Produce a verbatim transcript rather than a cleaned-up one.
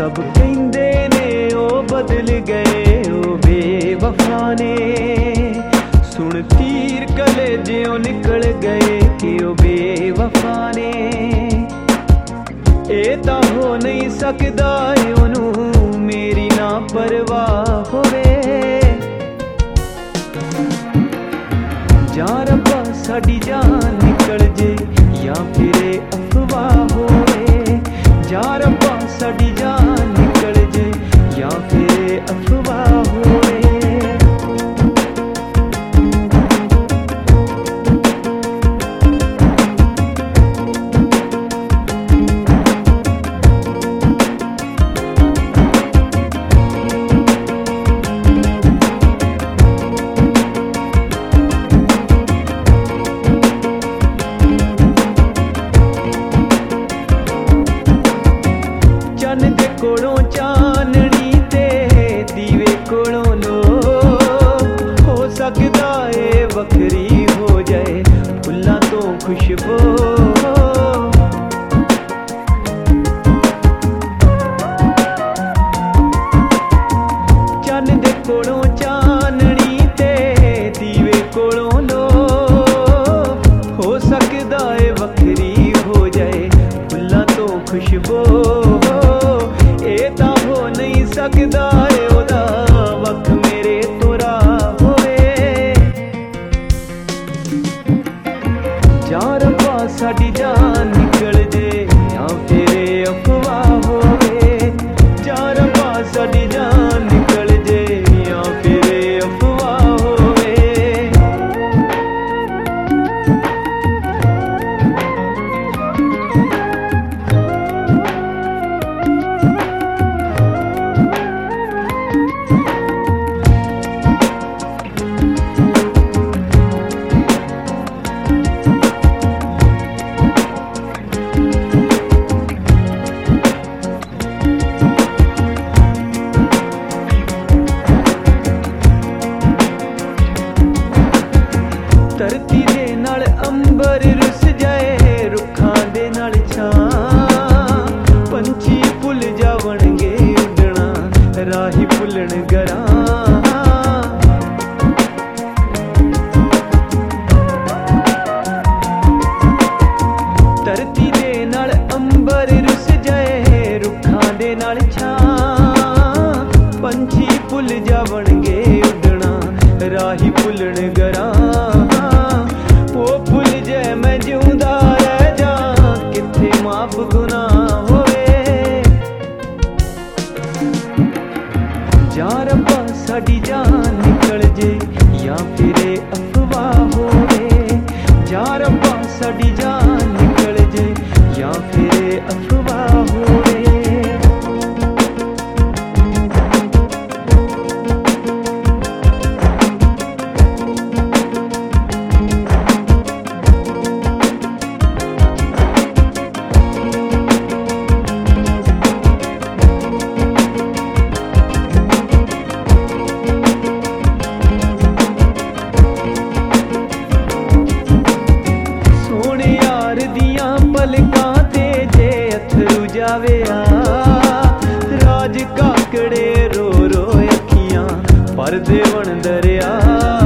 सब कहंदे ने ओ बदल गए ओ बेवफा ने, सुन तीर कलेजियों निकल गए कि ओ बेवफा ने। ए तां हो नहीं सकदा ओनू मेरी ना परवाह होवे, जा रब्बा साडी जान निकल जे या फिर अफवाह होवे, जा रब्बा साडी जान निकल जे या फिर अफवाह होवे। चन्न दे कोलों चाननी ते दीवे कोलों लो, हो सकदा ए वखरी हो जाए फुल्लां तो खुशबू। चन्न दे कोलों चाननी ते दीवे कोलों लो, हो सकदा ए वखरी हो जाए फुल्लां तो खुशबू। सकदा है ओदा वक्त मेरे तोरा होवे, जा रब्बा साडी जान निकल जे या फिर अफवाह होवे, जा रब्बा साडी जान निकल जे या फिर अफवाह होवे। धरती दे नाल अंबर रुस जाए रुखां दे नाल छां, पंछी भुल जावणगे उडना राही भुलण गरां। धरती दे नाल अंबर रुस जाए रुखां दे नाल छां, पंछी भुल जावणगे उडना राही भुलण गरां। ओ भुल जाए मैं जिउंदा रह जा किथे माफ गुनाह होवे, जा रब्बा साडी जान निकल जे या फिर अफवाह होवे, जा रब्बा साडी जान निकल जे या फिर अफवाह होवे। पलकां ते जे अथरू जावे आ, राज काकड़े रो रो अखियां पर देवण दरिया।